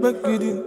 make me do.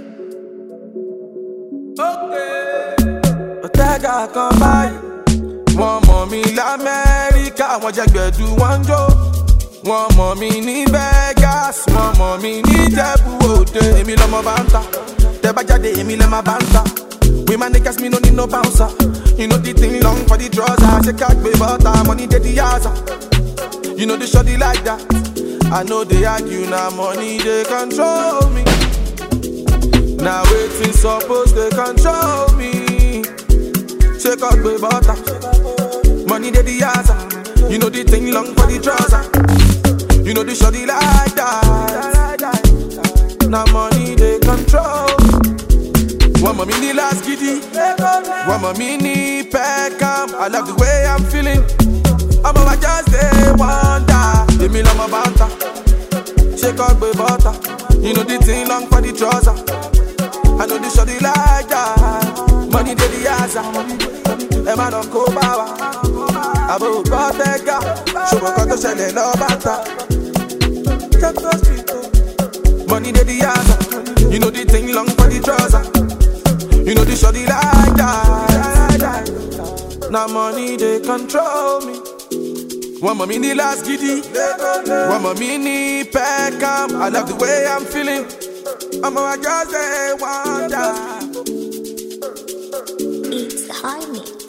Okay. Otega come by. Wọ́n mọ̀ mí l'Amẹ́ríkà, wọ́n jẹ́ gbẹ̀du wọ́n jó. Wọ́n mọ̀ mí ní Vegas, wọ́n mọ̀ mí ní Ìjẹ̀bú Òde. Èmi lọmọ bá ń ta, tẹ́ bá jáde èmi lẹ́ máa bá ń ta. With my niggas, me no need no bouncer. You know the thing long for the trouser. Shake out, baby, butter, money dey the yaza. You know the shorty like that. I know they argue, now money they control me. Now waiting suppose they control me. Shake out, baby, butter, money dey the yaza. You know the thing long for the trouser. You know the shorty like that. Now money they control me. One more mini last giddy, one more mini Peckham. I love the way I'm feeling. I'm over just day wonder. Give me love my banter, shake out baby butter. You know the thing long for the trouser. I know the shorty like that. Money dey the yaza, Emma don't go bawa. Abo Bottega, show up to shell no bata. Money dey the yaza, you know the thing long for the trouser. You know the shorty like that. Now money they control me. One more mini last giddy, one more mini Peckham. I love the way I'm feeling. I'm a just a wonder. It's the high mix.